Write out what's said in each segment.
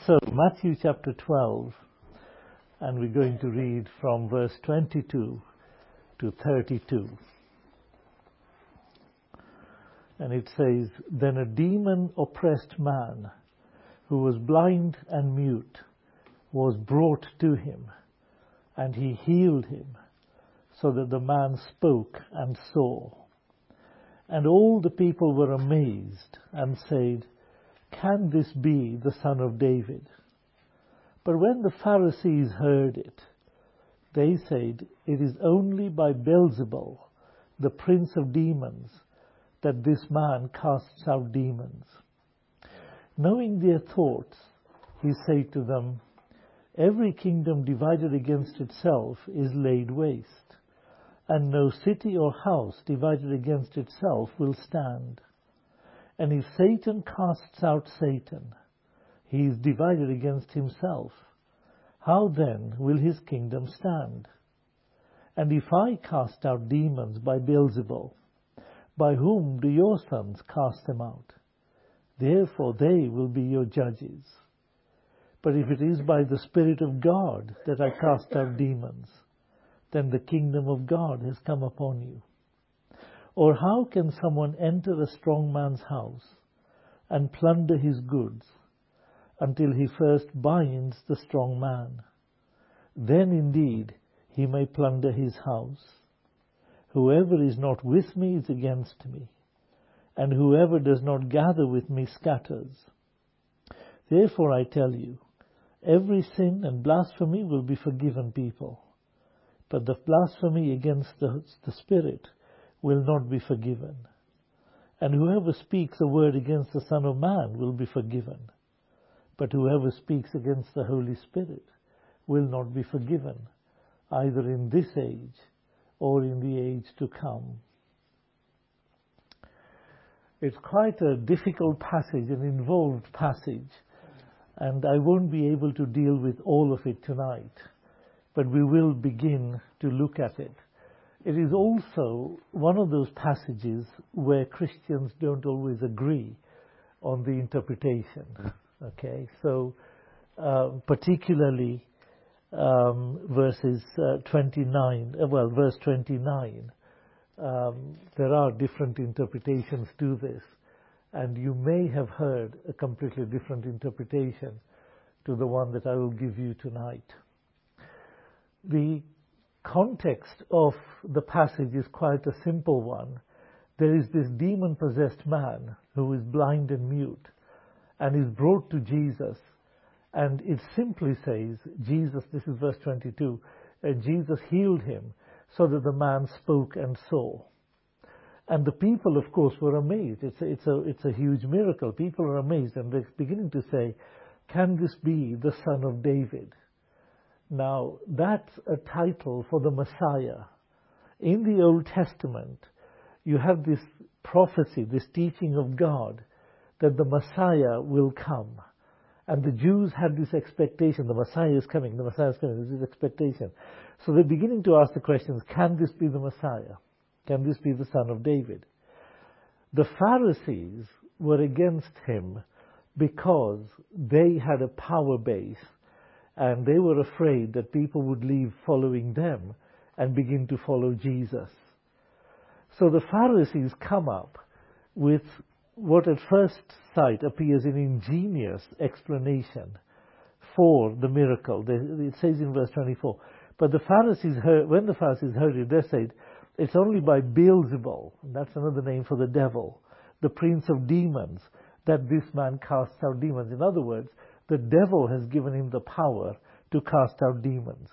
So, Matthew chapter 12, and we're going to read from verse 22 to 32. And it says, "Then a demon-oppressed man, who was blind and mute, was brought to him, and he healed him, so that the man spoke and saw. And all the people were amazed and said, 'Can this be the son of David?' But when the Pharisees heard it, they said, 'It is only by Beelzebul, the prince of demons, that this man casts out demons.' Knowing their thoughts, he said to them, 'Every kingdom divided against itself is laid waste, and no city or house divided against itself will stand. And if Satan casts out Satan, he is divided against himself. How then will his kingdom stand? And if I cast out demons by Beelzebul, by whom do your sons cast them out? Therefore they will be your judges. But if it is by the Spirit of God that I cast out demons, then the kingdom of God has come upon you. Or how can someone enter a strong man's house and plunder his goods until he first binds the strong man? Then indeed he may plunder his house. Whoever is not with me is against me, and whoever does not gather with me scatters. Therefore I tell you, every sin and blasphemy will be forgiven people, but the blasphemy against the Spirit will not be forgiven. And whoever speaks a word against the Son of Man will be forgiven, but whoever speaks against the Holy Spirit will not be forgiven, either in this age or in the age to come." It's quite a difficult passage, an involved passage, and I won't be able to deal with all of it tonight, but we will begin to look at it. It is also one of those passages where Christians don't always agree on the interpretation. Okay, so particularly verse 29, there are different interpretations to this, and you may have heard a completely different interpretation to the one that I will give you tonight. The context of the passage is quite a simple one. There is this demon-possessed man who is blind and mute and is brought to Jesus, and it simply says, Jesus, this is verse 22, Jesus healed him so that the man spoke and saw. And the people, of course, were amazed. It's a huge miracle. People are amazed, and they're beginning to say, "Can this be the son of David?" Now, that's a title for the Messiah. In the Old Testament, you have this prophecy, this teaching of God, that the Messiah will come. And the Jews had this expectation, the Messiah is coming, this is expectation. So they're beginning to ask the questions, can this be the Messiah? Can this be the son of David? The Pharisees were against him because they had a power base, and they were afraid that people would leave following them and begin to follow Jesus. So the Pharisees come up with what at first sight appears an ingenious explanation for the miracle. It says in verse 24, but when the Pharisees heard it, they said, "It's only by Beelzebul," and that's another name for the devil, "the prince of demons, that this man casts out demons." In other words, the devil has given him the power to cast out demons.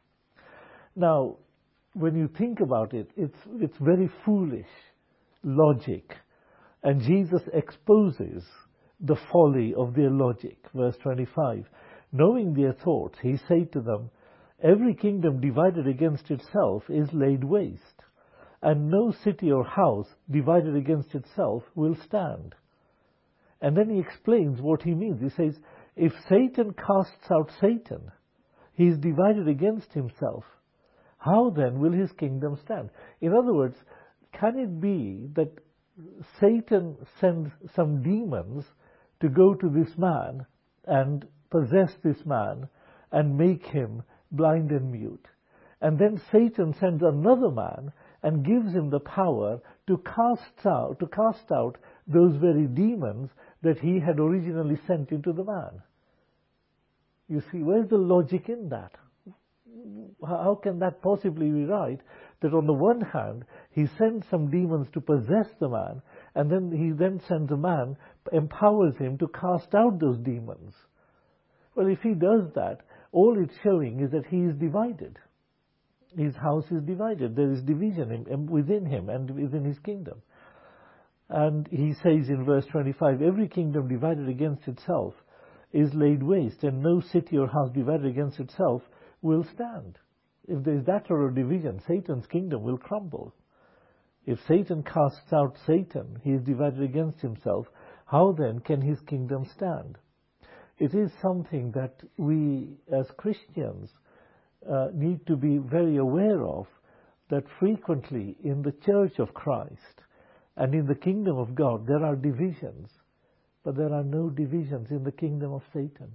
Now, when you think about it, it's very foolish logic. And Jesus exposes the folly of their logic. Verse 25, knowing their thoughts, he said to them, "Every kingdom divided against itself is laid waste, and no city or house divided against itself will stand." And then he explains what he means. He says, if Satan casts out Satan, he is divided against himself. How then will his kingdom stand? In other words, can it be that Satan sends some demons to go to this man and possess this man and make him blind and mute. And then Satan sends another man and gives him the power to cast out those very demons that he had originally sent into the man. You see, where's the logic in that? How can that possibly be right? That on the one hand, he sends some demons to possess the man, and then he sends a man, empowers him to cast out those demons. Well, if he does that, all it's showing is that he is divided. His house is divided. There is division within him and within his kingdom. And he says in verse 25, every kingdom divided against itself is laid waste, and no city or house divided against itself will stand. If there is that sort of division, Satan's kingdom will crumble. If Satan casts out Satan, he is divided against himself. How then can his kingdom stand? It is something that we as Christians need to be very aware of, that frequently in the Church of Christ and in the kingdom of God there are divisions, but there are no divisions in the kingdom of Satan.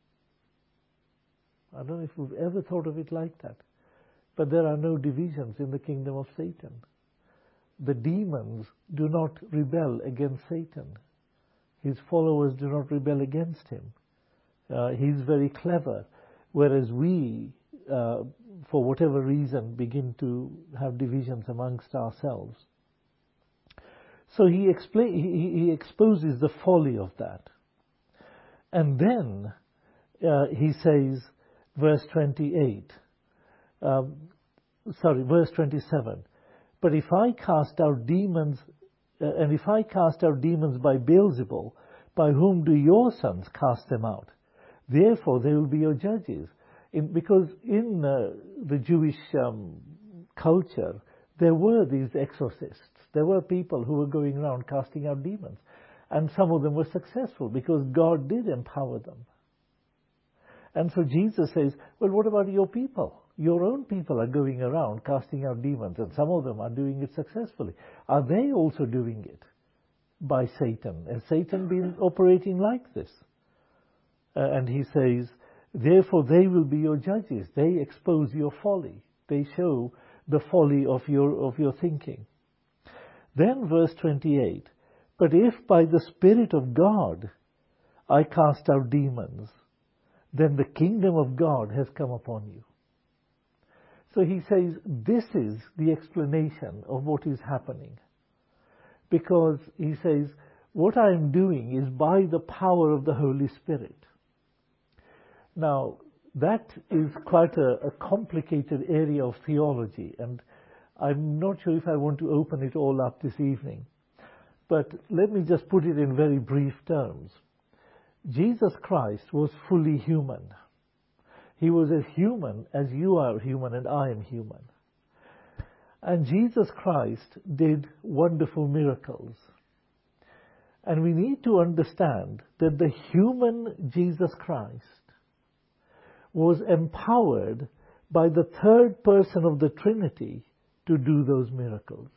I don't know if we've ever thought of it like that, but there are no divisions in the kingdom of Satan. The demons do not rebel against Satan. His followers do not rebel against him. He's very clever, whereas we, for whatever reason, begin to have divisions amongst ourselves. So he exposes the folly of that. And then he says, verse 27, but if I cast out demons, and if I cast out demons by Beelzebul, by whom do your sons cast them out? Therefore they will be your judges. Because in the Jewish culture, there were these exorcists. There were people who were going around casting out demons. And some of them were successful because God did empower them. And so Jesus says, well, what about your people? Your own people are going around casting out demons, and some of them are doing it successfully. Are they also doing it by Satan? Has Satan been operating like this? And he says, therefore they will be your judges. They expose your folly. They show the folly of your thinking. Then verse 28, but if by the Spirit of God I cast out demons, then the kingdom of God has come upon you. So he says this is the explanation of what is happening. Because he says, what I am doing is by the power of the Holy Spirit. Now, that is quite a complicated area of theology, and I'm not sure if I want to open it all up this evening. But let me just put it in very brief terms. Jesus Christ was fully human. He was as human as you are human and I am human. And Jesus Christ did wonderful miracles. And we need to understand that the human Jesus Christ was empowered by the third person of the Trinity to do those miracles.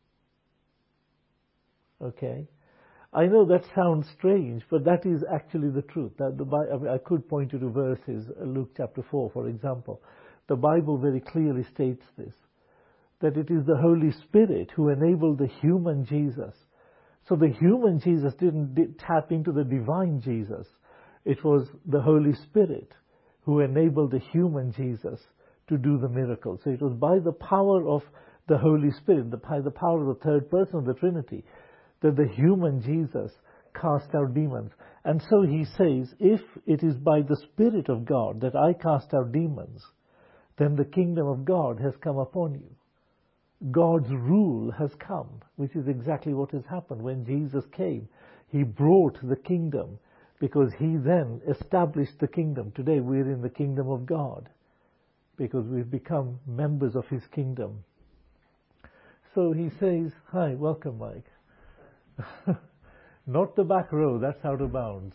Okay? I know that sounds strange, but that is actually the truth. I could point you to verses, Luke chapter 4, for example. The Bible very clearly states this, that it is the Holy Spirit who enabled the human Jesus. So the human Jesus didn't tap into the divine Jesus. It was the Holy Spirit who enabled the human Jesus to do the miracle. So it was by the power of the Holy Spirit, by the power of the third person of the Trinity, that the human Jesus cast out demons. And so he says, if it is by the Spirit of God that I cast out demons, then the kingdom of God has come upon you. God's rule has come, which is exactly what has happened. When Jesus came, he brought the kingdom, because he then established the kingdom. Today we're in the kingdom of God, because we've become members of his kingdom. So he says, hi, welcome, Mike. Not the back row, that's out of bounds.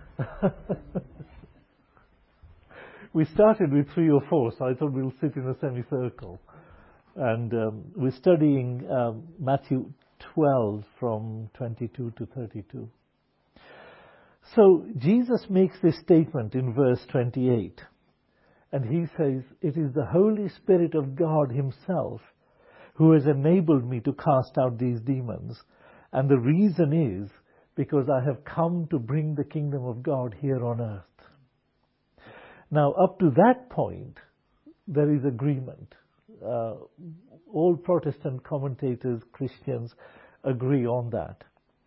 We started with 3 or 4, so I thought we'll sit in a semicircle. And we're studying Matthew 12 from 22 to 32. So Jesus makes this statement in verse 28, and he says, "It is the Holy Spirit of God himself who has enabled me to cast out these demons, and the reason is because I have come to bring the kingdom of God here on earth." Now, up to that point, there is agreement. All Protestant commentators, Christians, agree on that.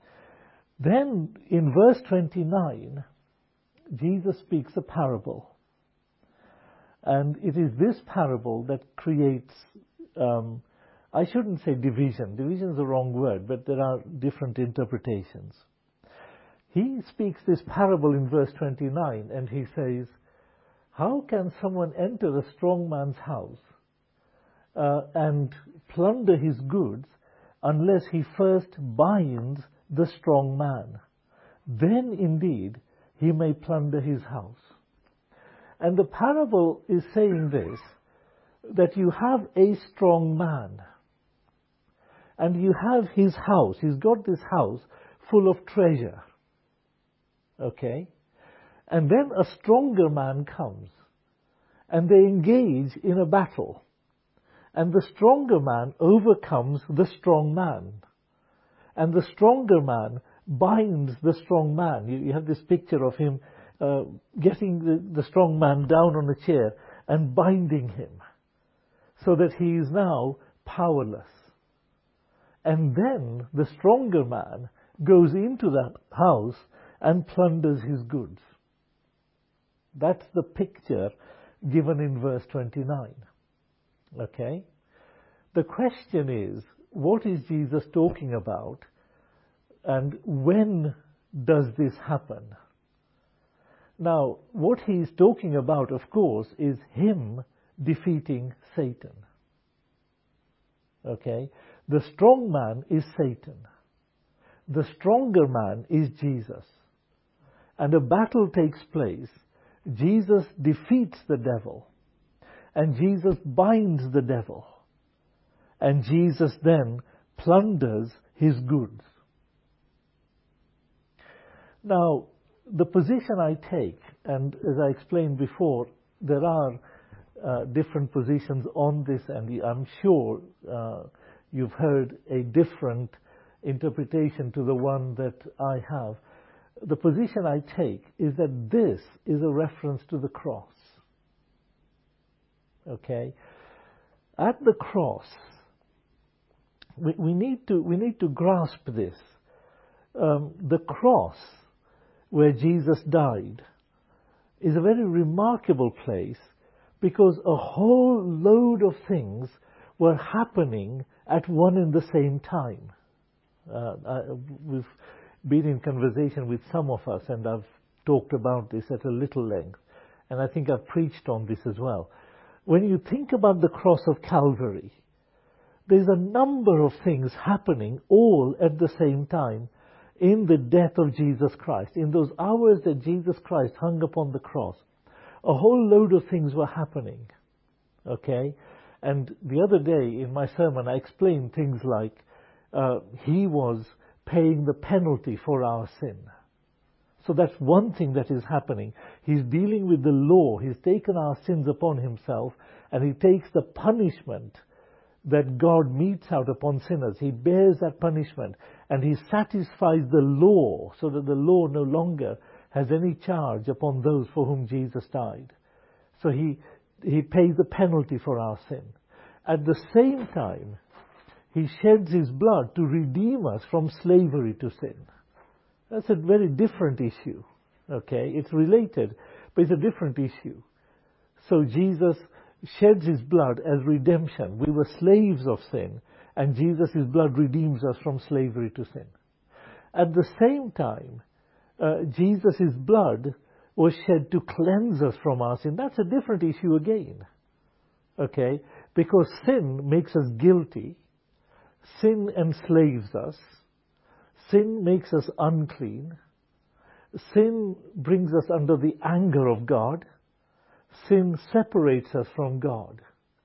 Then, in verse 29, Jesus speaks a parable. And it is this parable that creates, I shouldn't say division. Division is the wrong word, but there are different interpretations. He speaks this parable in verse 29, and he says, "How can someone enter a strong man's house and plunder his goods unless he first binds the strong man? Then indeed he may plunder his house." And the parable is saying this, that you have a strong man, and you have his house. He's got this house full of treasure. Okay? And then a stronger man comes, and they engage in a battle. And the stronger man overcomes the strong man. And the stronger man binds the strong man. You have this picture of him getting the strong man down on a chair and binding him, so that he is now powerless. And then the stronger man goes into that house and plunders his goods. That's the picture given in verse 29. Okay? The question is, what is Jesus talking about, and when does this happen? Now, what he is talking about, of course, is him defeating Satan. Okay? The strong man is Satan. The stronger man is Jesus. And a battle takes place. Jesus defeats the devil. And Jesus binds the devil. And Jesus then plunders his goods. Now, the position I take, and as I explained before, there are different positions on this, and I'm sure you've heard a different interpretation to the one that I have. The position I take is that this is a reference to the cross. Okay? At the cross, we need to grasp this. The cross, where Jesus died, is a very remarkable place, because a whole load of things were happening at one and the same time. We've been in conversation with some of us, and I've talked about this at a little length, and I think I've preached on this as well. When you think about the cross of Calvary, there's a number of things happening all at the same time in the death of Jesus Christ. In those hours that Jesus Christ hung upon the cross, a whole load of things were happening. Okay? And the other day in my sermon I explained things like he was paying the penalty for our sin. So that's one thing that is happening. He's dealing with the law. He's taken our sins upon himself, and he takes the punishment that God metes out upon sinners. He bears that punishment, and he satisfies the law, so that the law no longer has any charge upon those for whom Jesus died. So he pays the penalty for our sin. At the same time, he sheds his blood to redeem us from slavery to sin. That's a very different issue. Okay? It's related, but it's a different issue. So Jesus sheds his blood as redemption. We were slaves of sin, and Jesus' blood redeems us from slavery to sin. At the same time, Jesus' blood was shed to cleanse us from our sin. That's a different issue again. Okay? Because sin makes us guilty. Sin enslaves us. Sin makes us unclean. Sin brings us under the anger of God. Sin separates us from God.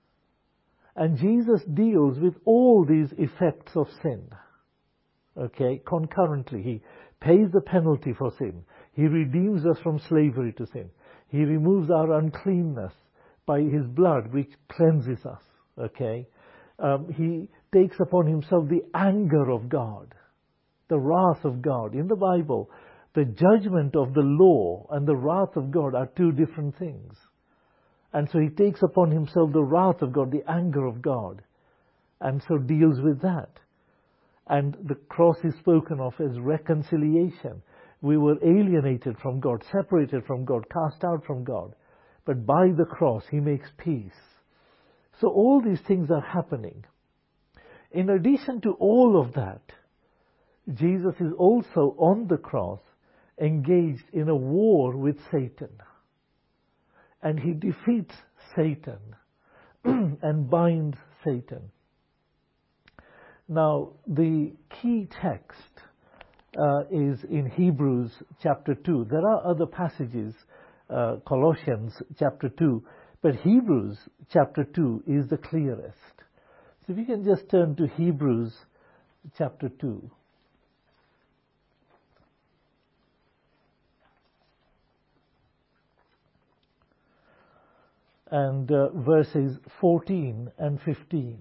And Jesus deals with all these effects of sin. Okay? Concurrently, he pays the penalty for sin. He redeems us from slavery to sin. He removes our uncleanness by His blood, which cleanses us. Okay? He takes upon Himself the anger of God, the wrath of God. In the Bible, the judgment of the law and the wrath of God are two different things. And so He takes upon Himself the wrath of God, the anger of God, and so deals with that. And the cross is spoken of as reconciliation. We were alienated from God, separated from God, cast out from God. But by the cross, He makes peace. So all these things are happening. In addition to all of that, Jesus is also on the cross engaged in a war with Satan. And He defeats Satan and binds Satan. Now, the key text is in Hebrews chapter 2. There are other passages, Colossians chapter 2, but Hebrews chapter 2 is the clearest. So if you can just turn to Hebrews chapter 2. And verses 14 and 15.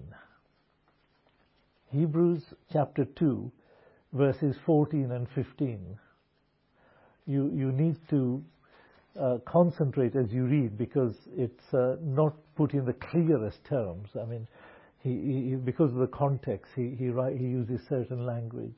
Hebrews chapter 2, verses 14 and 15. You need to concentrate as you read, because it's not put in the clearest terms. I mean, he because of the context, he uses certain language.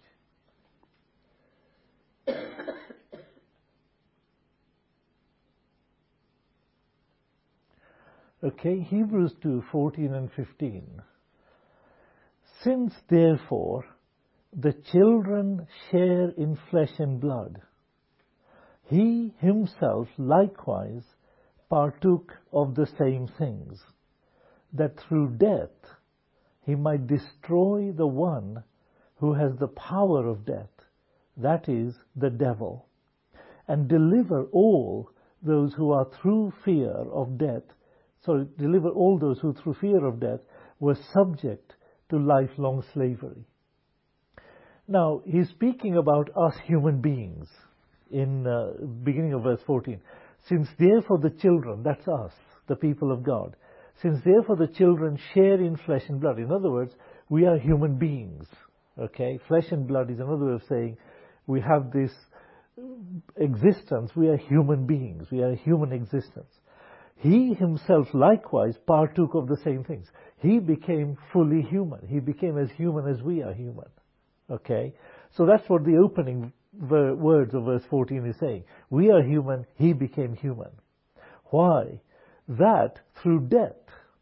Okay, Hebrews 2, 14 and 15. Since therefore the children share in flesh and blood, He Himself likewise partook of the same things, that through death He might destroy the one who has the power of death, that is, the devil, and deliver all those who are through fear of death, deliver all those who through fear of death were subject to lifelong slavery. Now, he's speaking about us human beings in beginning of verse 14. Since therefore the children, that's us, the people of God, since therefore the children share in flesh and blood. In other words, we are human beings. Okay? Flesh and blood is another way of saying we have this existence. We are human beings. We are a human existence. He Himself likewise partook of the same things. He became fully human. He became as human as we are human. Okay? So that's what the opening words of verse 14 is saying. We are human. He became human. Why? That through death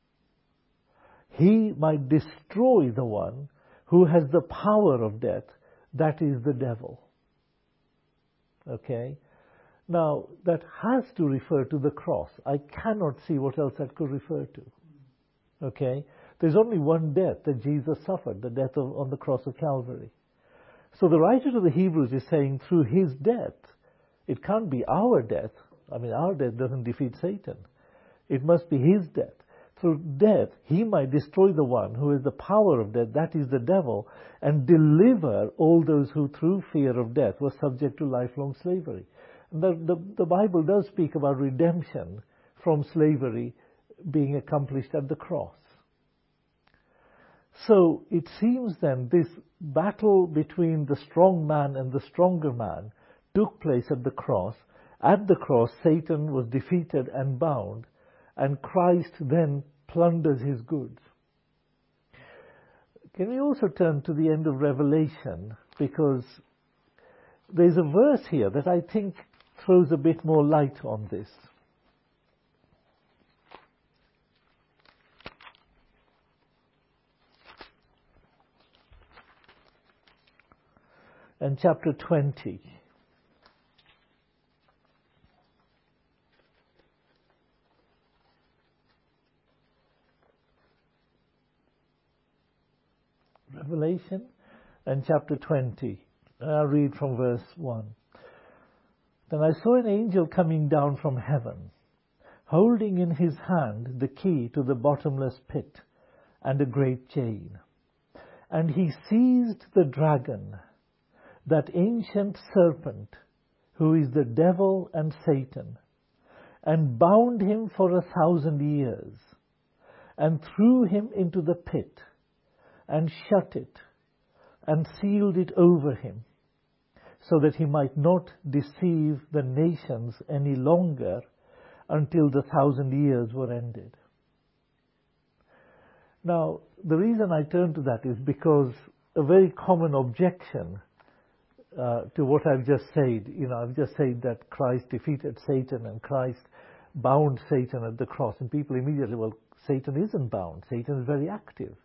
He might destroy the one who has the power of death, that is the devil. Okay? Now, that has to refer to the cross. I cannot see what else that could refer to. Okay? There's only one death that Jesus suffered, the death on the cross of Calvary. So the writer to the Hebrews is saying through His death, it can't be our death. I mean, our death doesn't defeat Satan. It must be His death. Through death, He might destroy the one who has the power of death, that is the devil, and deliver all those who through fear of death were subject to lifelong slavery. The Bible does speak about redemption from slavery being accomplished at the cross. So it seems then this battle between the strong man and the stronger man took place at the cross. At the cross, Satan was defeated and bound, and Christ then plunders his goods. Can we also turn to the end of Revelation? Because there's a verse here that I think throws a bit more light on this. And chapter 20. Revelation and chapter 20. I'll read from verse 1. Then I saw an angel coming down from heaven, holding in his hand the key to the bottomless pit and a great chain. And he seized the dragon, that ancient serpent, who is the devil and Satan, and bound him for 1,000 years, and threw him into the pit, and shut it, and sealed it over him, so that he might not deceive the nations any longer until the 1,000 years were ended. Now, the reason I turn to that is because a very common objection to what I've just said, I've just said that Christ defeated Satan and Christ bound Satan at the cross, and people immediately, well, Satan isn't bound. Satan is very active.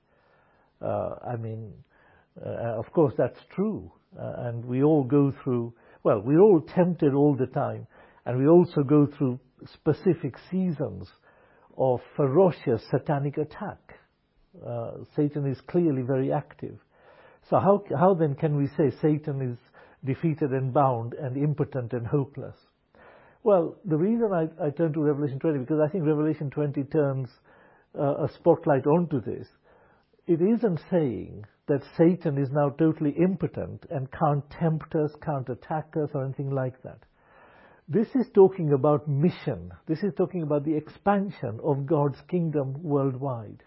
Of course, that's true. And we all go through, well, we're all tempted all the time. And we also go through specific seasons of ferocious satanic attack. Satan is clearly very active. So how then can we say Satan is defeated and bound and impotent and hopeless? Well, the reason I turn to Revelation 20, because I think Revelation 20 turns a spotlight onto this. It isn't saying that Satan is now totally impotent and can't tempt us, can't attack us, or anything like that. This is talking about mission. This is talking about the expansion of God's kingdom worldwide.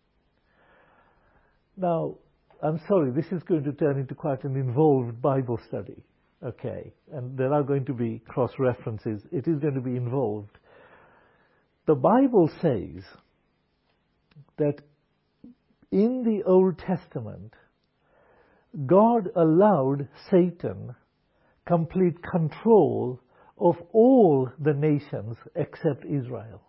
Now, I'm sorry, this is going to turn into quite an involved Bible study. Okay, and there are going to be cross-references. It is going to be involved. The Bible says that in the Old Testament, God allowed Satan complete control of all the nations except Israel.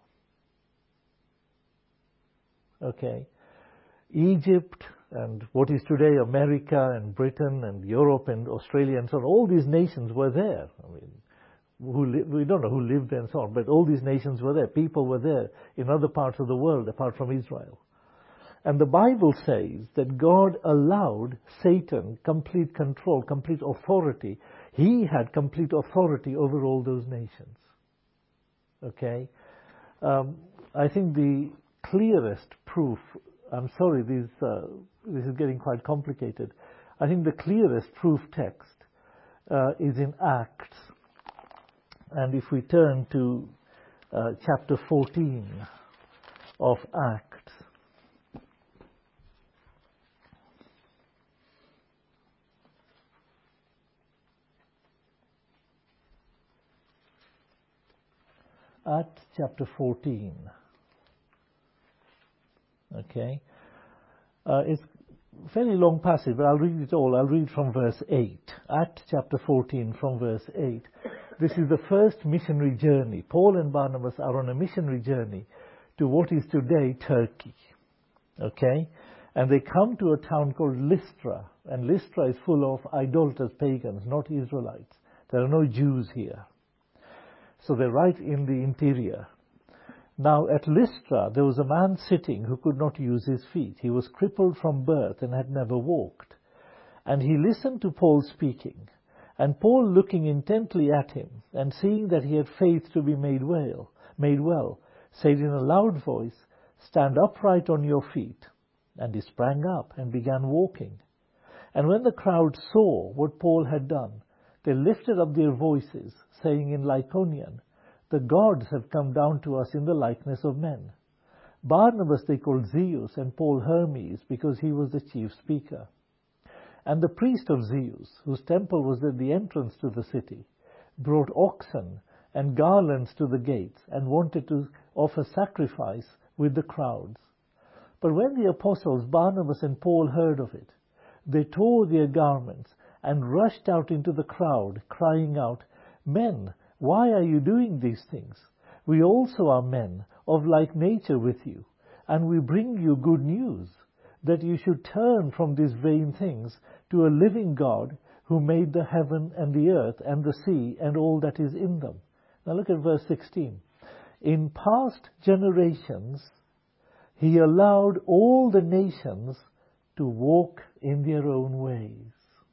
Okay? Egypt and what is today America and Britain and Europe and Australia and so on, all these nations were there. We don't know who lived there and so on, but all these nations were there. People were there in other parts of the world apart from Israel. And the Bible says that God allowed Satan complete control, complete authority. He had complete authority over all those nations. Okay? I think the clearest proof, I'm sorry, this is getting quite complicated. I think the clearest proof text is in Acts. And if we turn to chapter 14 of Acts, Acts chapter 14. Okay. It's a fairly long passage, but I'll read it all. I'll read from verse 8. Acts chapter 14 from verse 8. This is the first missionary journey. Paul and Barnabas are on a missionary journey to what is today Turkey. Okay? And they come to a town called Lystra. And Lystra is full of idolaters, pagans, not Israelites. There are no Jews here. So they're right in the interior. Now at Lystra there was a man sitting who could not use his feet. He was crippled from birth and had never walked. And he listened to Paul speaking. And Paul, looking intently at him, and seeing that he had faith to be made well, said in a loud voice, "Stand upright on your feet." And he sprang up and began walking. And when the crowd saw what Paul had done, they lifted up their voices, saying in Lycaonian, "The gods have come down to us in the likeness of men." Barnabas they called Zeus, and Paul Hermes, because he was the chief speaker. And the priest of Zeus, whose temple was at the entrance to the city, brought oxen and garlands to the gates, and wanted to offer sacrifice with the crowds. But when the apostles Barnabas and Paul heard of it, they tore their garments and rushed out into the crowd, crying out, "Men, why are you doing these things? We also are men of like nature with you, and we bring you good news, that you should turn from these vain things to a living God who made the heaven and the earth and the sea and all that is in them." Now look at verse 16. "In past generations he allowed all the nations to walk in their own ways."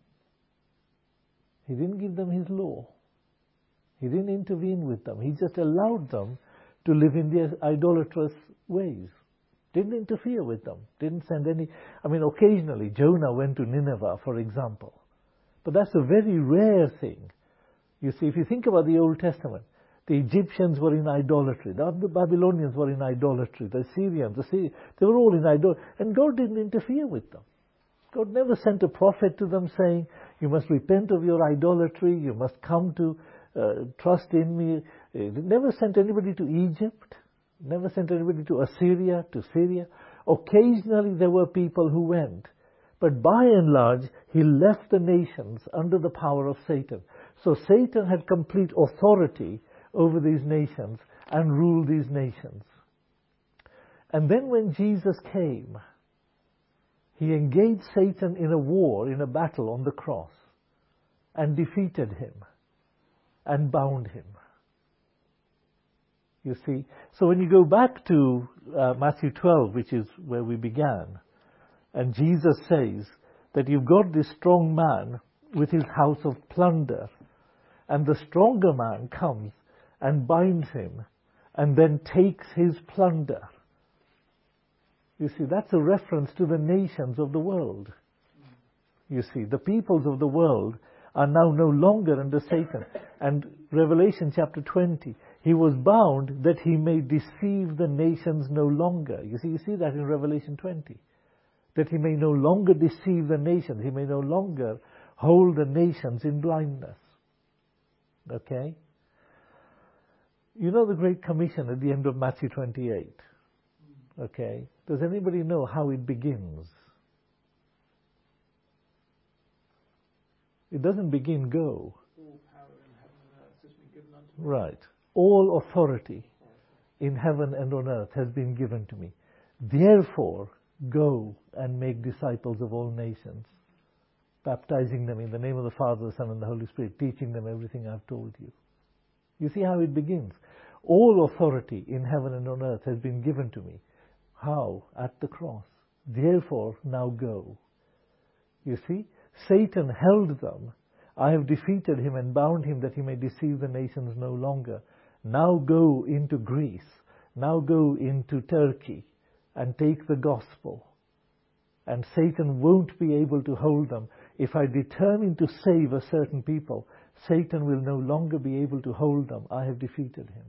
He didn't give them his law. He didn't intervene with them. He just allowed them to live in their idolatrous ways. Didn't interfere with them. Didn't send any... occasionally Jonah went to Nineveh, for example. But that's a very rare thing. You see, if you think about the Old Testament, the Egyptians were in idolatry, the Babylonians were in idolatry, the Assyrians, they were all in idolatry, and God didn't interfere with them. God never sent a prophet to them saying, you must repent of your idolatry, you must come to trust in me. He never sent anybody to Egypt, never sent anybody to Assyria, to Syria. Occasionally there were people who went, but by and large he left the nations under the power of Satan. So Satan had complete authority over these nations and ruled these nations. And then when Jesus came, he engaged Satan in a war, in a battle on the cross, and defeated him and bound him. You see, so when you go back to Matthew 12, which is where we began, and Jesus says that you've got this strong man with his house of plunder, and the stronger man comes and binds him and then takes his plunder. You see, that's a reference to the nations of the world. You see, the peoples of the world are now no longer under Satan. And Revelation chapter 20, he was bound that he may deceive the nations no longer. You see that in Revelation 20. That he may no longer deceive the nations. He may no longer hold the nations in blindness. Okay? You know the Great Commission at the end of Matthew 28. Okay? Does anybody know how it begins? It doesn't begin go. All power in heaven and earth has been given unto me. Right. All authority in heaven and on earth has been given to me. Therefore, go and make disciples of all nations, baptizing them in the name of the Father, the Son, and the Holy Spirit, teaching them everything I've told you. You see how it begins. All authority in heaven and on earth has been given to me. How? At the cross. Therefore, now go. You see? Satan held them. I have defeated him and bound him that he may deceive the nations no longer. Now go into Greece. Now go into Turkey and take the gospel. And Satan won't be able to hold them. If I determine to save a certain people, Satan will no longer be able to hold them. I have defeated him.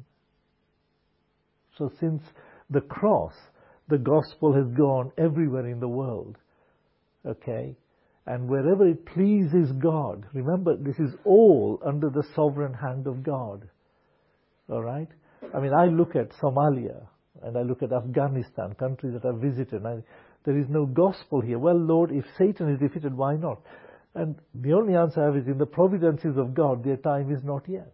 So since the cross, the gospel has gone everywhere in the world. Okay? And wherever it pleases God, remember, this is all under the sovereign hand of God. All right? I mean, I look at Somalia and I look at Afghanistan, countries that I've visited. There is no gospel here. Well, Lord, if Satan is defeated, why not? And the only answer I have is in the providences of God, their time is not yet.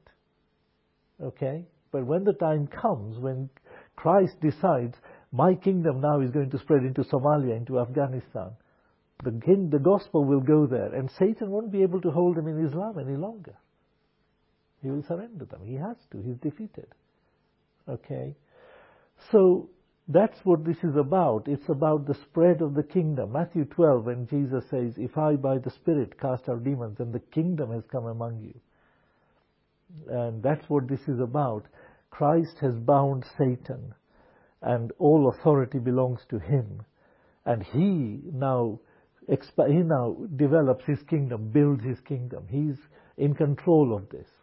Okay? But when the time comes, when Christ decides, my kingdom now is going to spread into Somalia, into Afghanistan, the gospel will go there, and Satan won't be able to hold them in Islam any longer. He will surrender them. He has to. He's defeated. Okay? So, that's what this is about. It's about the spread of the kingdom. Matthew 12, when Jesus says, if I by the Spirit cast out demons, then the kingdom has come among you. And that's what this is about. Christ has bound Satan, and all authority belongs to him. And he now develops his kingdom, builds his kingdom. He's in control of this.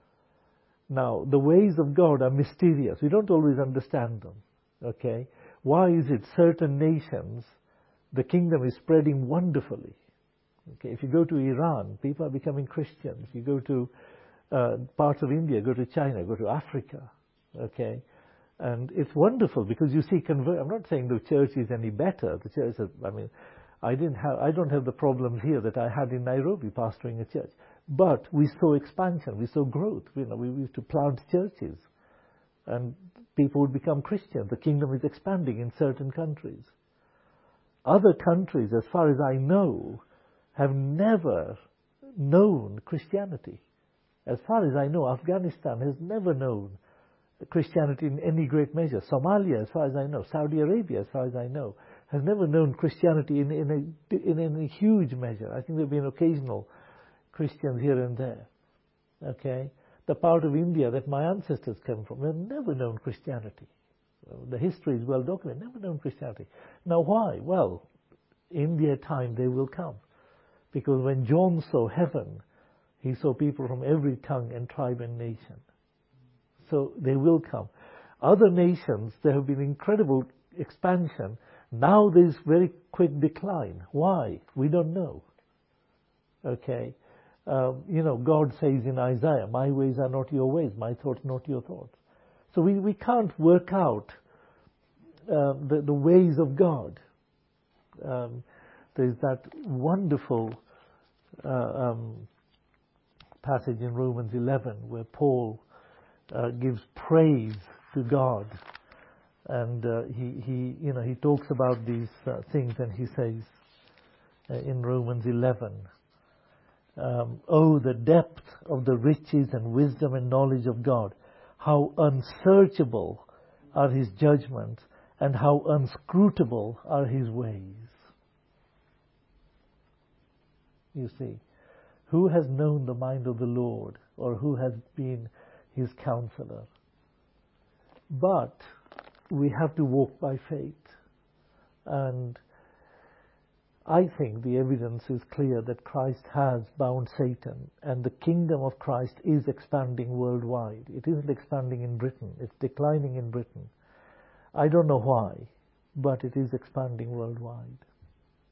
Now, the ways of God are mysterious. We don't always understand them. Okay? Why is it certain nations, the kingdom is spreading wonderfully? Okay, if you go to Iran, people are becoming Christians. You go to parts of India, go to China, go to Africa. Okay? And it's wonderful because you see I'm not saying the church is any better. The church is, I don't have the problems here that I had in Nairobi pastoring a church. But we saw expansion, we saw growth. We used to plant churches and people would become Christians. The kingdom is expanding in certain countries. Other countries, as far as I know, have never known Christianity. As far as I know, Afghanistan has never known Christianity in any great measure. Somalia, as far as I know, Saudi Arabia, as far as I know, has never known Christianity in a huge measure. I think there have been occasional Christians here and there. Okay? The part of India that my ancestors came from, they've never known Christianity. The history is well documented, never known Christianity. Now why? Well, in their time they will come. Because when John saw heaven, He saw people from every tongue and tribe and nation. So they will come. Other nations, there have been incredible expansion. Now there's very quick decline. Why? We don't know. Okay. God says in Isaiah, my ways are not your ways, my thoughts not your thoughts. So we can't work out the ways of God. There's that wonderful passage in Romans 11 where Paul gives praise to God, and he talks about these things, and he says in Romans 11, oh, the depth of the riches and wisdom and knowledge of God, how unsearchable are his judgments and how unscrutable are his ways. You see, who has known the mind of the Lord, or who has been his counselor? But we have to walk by faith. And I think the evidence is clear that Christ has bound Satan, and the kingdom of Christ is expanding worldwide. It isn't expanding in Britain, it's declining in Britain. I don't know why, but it is expanding worldwide.